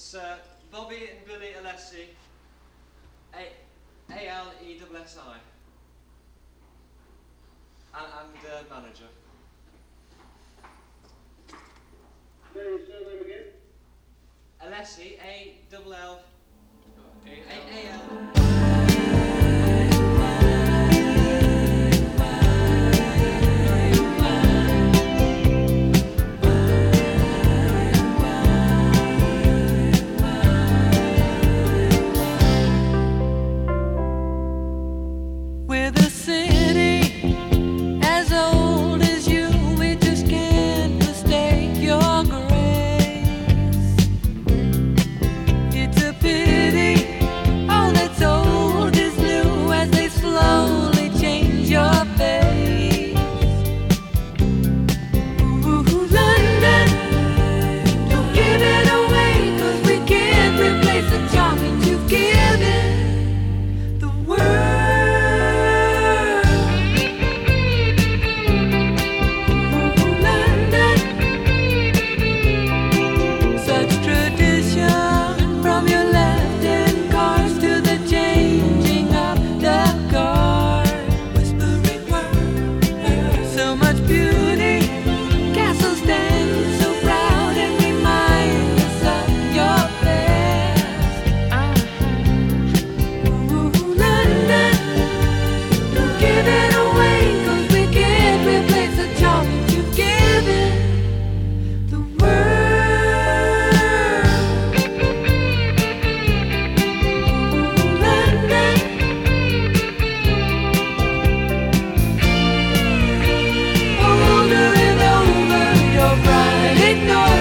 It's Bobby and Billy Alessi, A-L-E-S-S-I, and manager. Say your surname again? Alessi, A-L-L, A-L. With a city as old as you, we just can't mistake your grace. It's a pity all that's old is new as they slowly change your face. Ooh, London, don't give it away, 'cause we can't replace the charm that you've given the world. Ignore